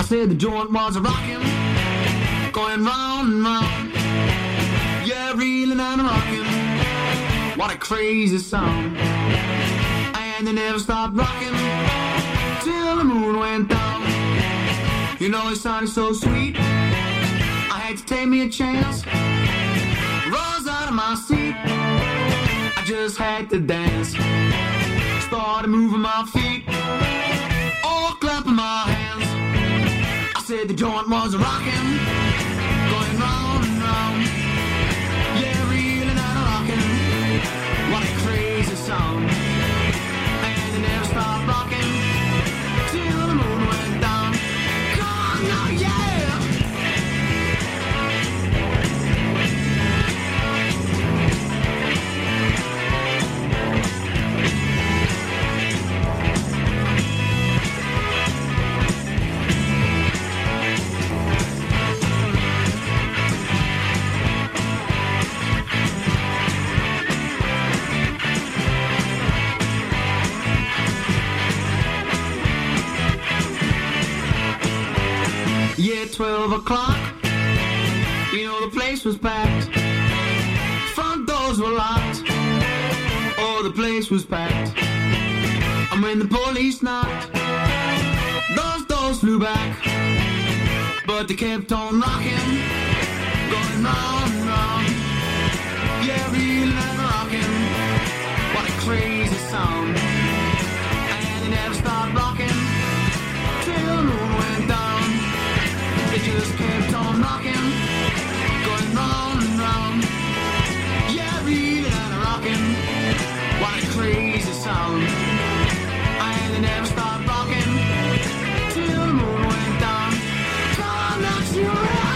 said the joint was a rockin', going round and round. Yeah, reeling and rockin', what a crazy sound. And they never stopped rockin' till the moon went down. You know it sounded so sweet, I had to take me a chance. Rose out of my seat, I just had to dance. Started moving my feet, all clapping my hands. I said the joint was rockin', going round and round. Yeah, reeling and rockin', what a crazy sound. And they never stopped rockin' till the moon went down. Come on now, yeah! Yeah, 12 o'clock, you know the place was packed. Front doors were locked, oh the place was packed. And when the police knocked, those doors flew back. But they kept on rocking, going round and round. Yeah, reeling and rocking, what a crazy sound. And they never stopped rocking till the moon went down. They just kept on rocking, going round and round. Yeah, reeling and rocking, what a crazy sound. And they never stopped rocking till the moon went down. Come on, let's rock.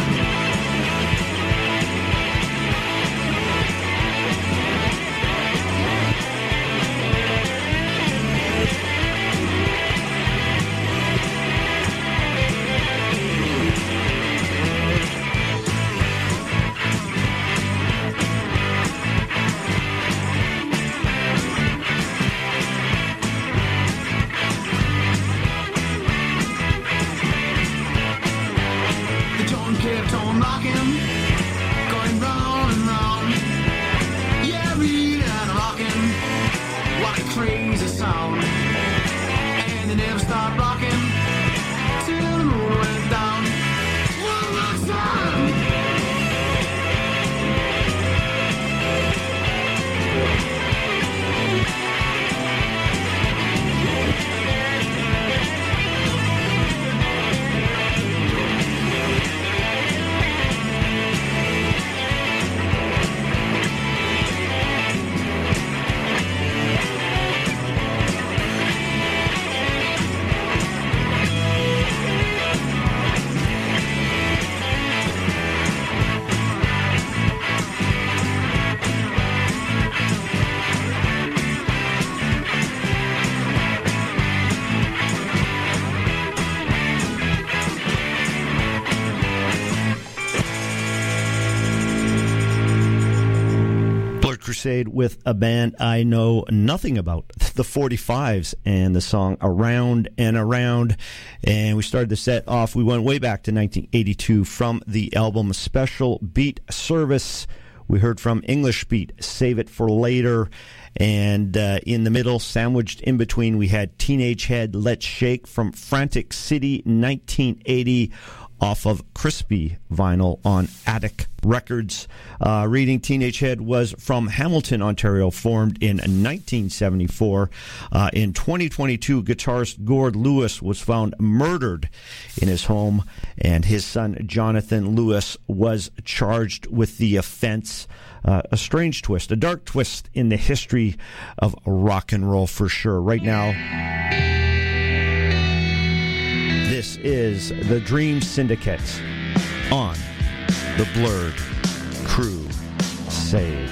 Kept on rocking, going round and round. Yeah, reeling and rocking, what a crazy sound. And they never stopped rocking till the moon went down. One more time. Crusade with a band I know nothing about, the 45s, and the song Around and Around. And we started the set off, we went way back to 1982 from the album Special Beat Service. We heard from English Beat, Save It for Later. And in the middle, sandwiched in between, we had Teenage Head, Let's Shake from Frantic City 1980. Off of Crispy vinyl on Attic Records. Reading Teenage Head was from Hamilton, Ontario, formed in 1974. In 2022, guitarist Gord Lewis was found murdered in his home, and his son Jonathan Lewis was charged with the offense. A strange twist, a dark twist in the history of rock and roll for sure. Right now, this is the Dream Syndicate on the Blurred Crusade.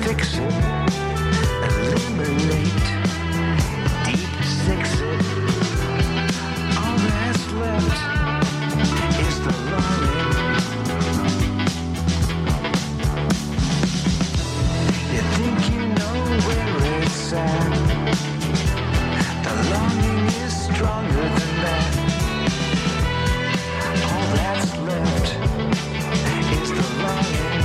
fix it, eliminate, deep six it. All that's left is the longing. You think you know where it's at. The longing is stronger than that. All that's left is the longing.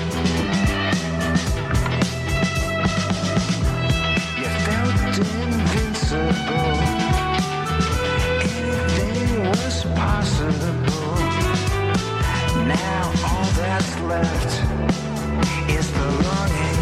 You felt invincible. Anything was possible. Now all that's left is the longing.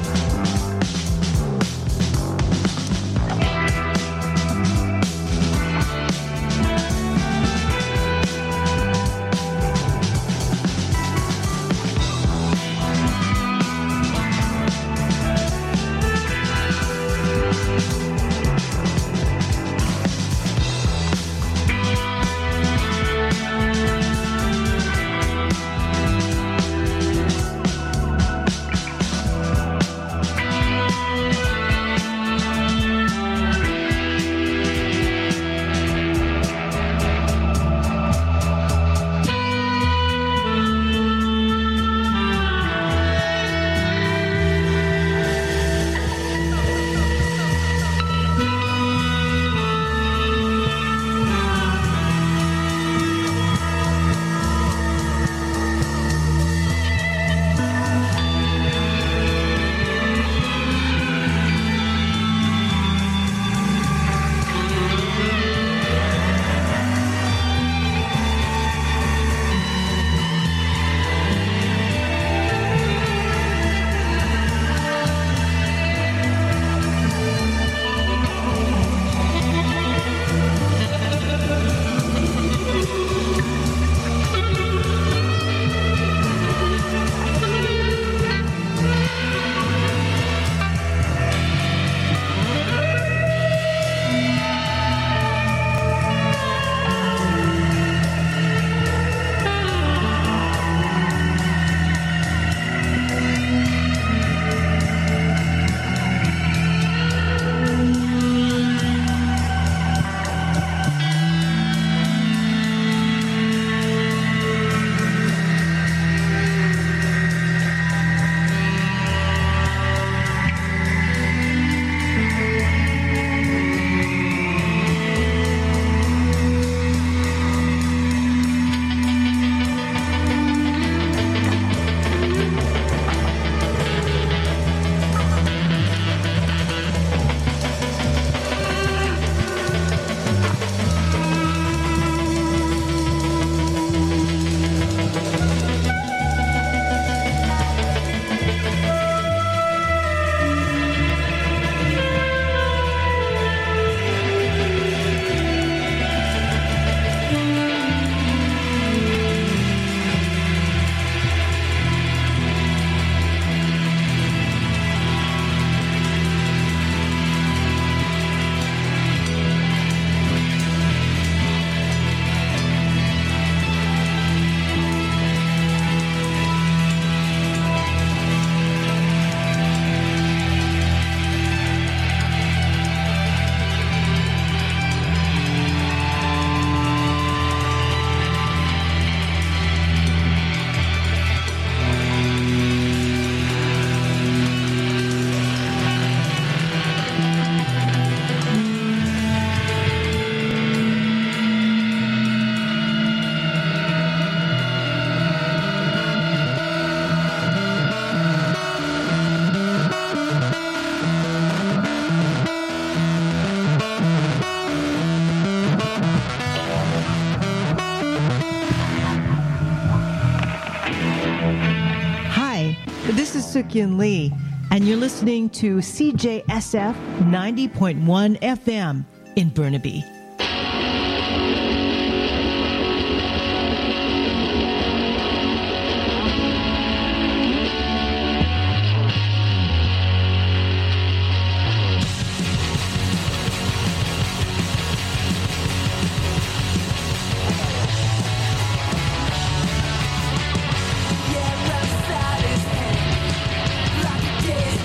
Suk-Yin Lee, and you're listening to CJSF 90.1 FM in Burnaby. Yeah, outside is hanging like a daisy.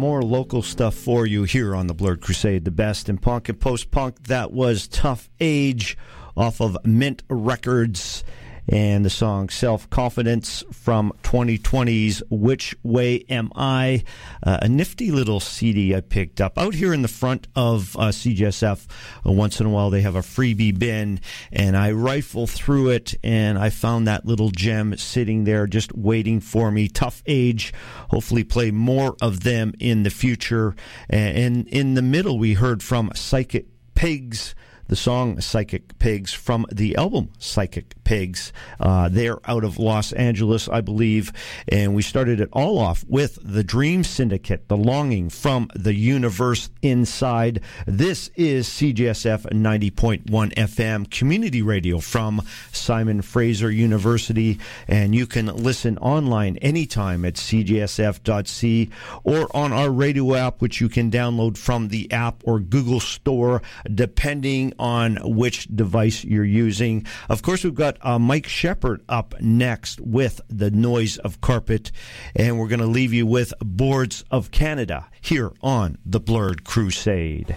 more local stuff for you here on the Blurred Crusade, the best in punk and post-punk. That was Tough Age off of Mint Records, and the song Self-Confidence from 2020's Which Way Am I? A nifty little CD I picked up out here in the front of CJSF. Once in a while they have a freebie bin, and I rifle through it, and I found that little gem sitting there just waiting for me. Tough Age. Hopefully play more of them in the future. And in the middle we heard from Psychic Pigs, the song Psychic Pigs from the album Psychic Pigs. They're out of Los Angeles, I believe. And we started it all off with the Dream Syndicate, The Longing from the Universe Inside. This is CJSF 90.1 FM, community radio from Simon Fraser University. And you can listen online anytime at cjsf.c or on our radio app, which you can download from the app or Google Store, depending on which device you're using. Of course, we've got Mike Shepard up next with The Noise of Carpet, and we're going to leave you with Boards of Canada here on The Blurred Crusade.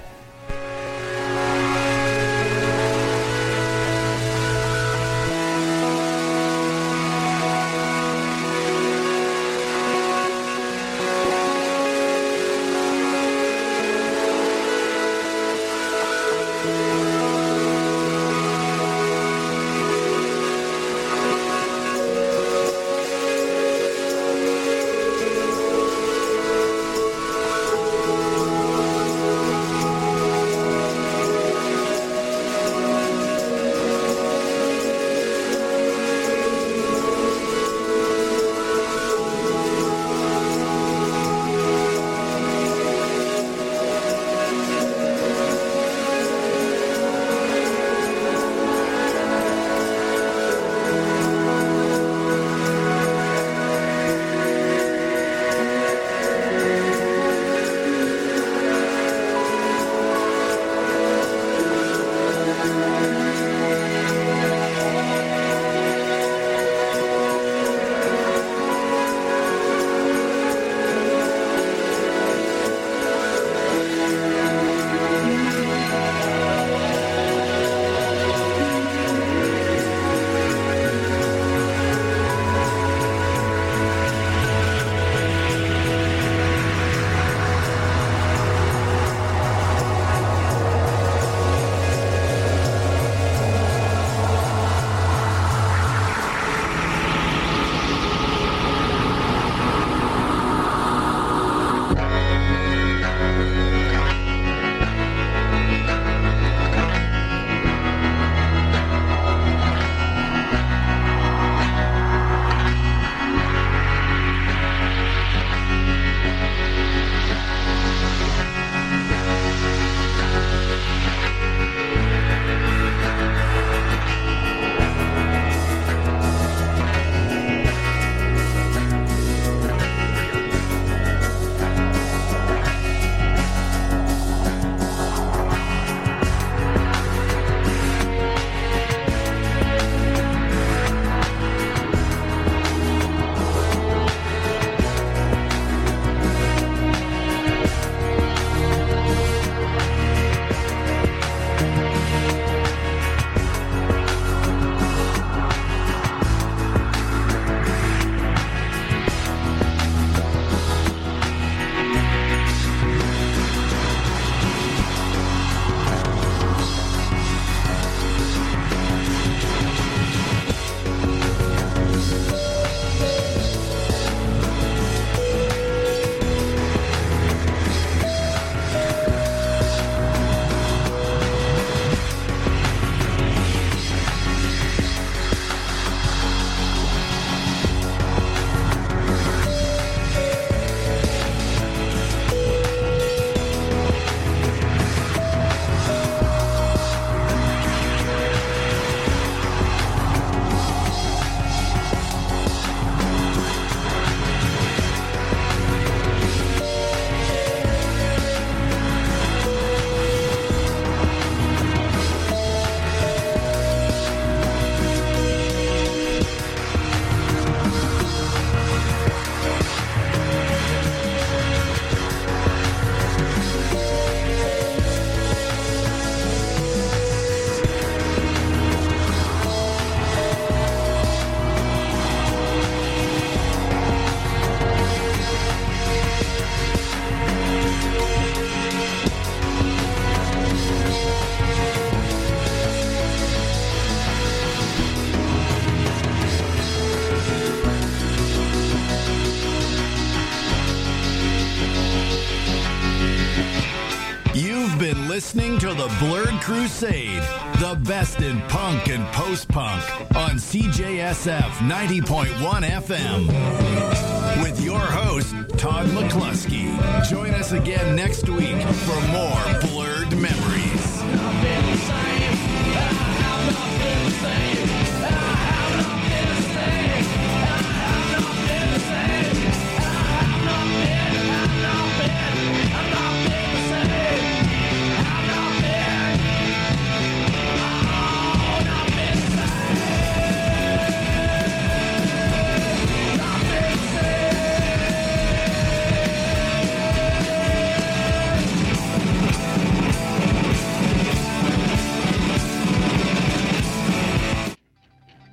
listening to the Blurred Crusade, the best in punk and post-punk on CJSF 90.1 FM. With your host, Todd McCluskey. Join us again next week for more Blurred Memories.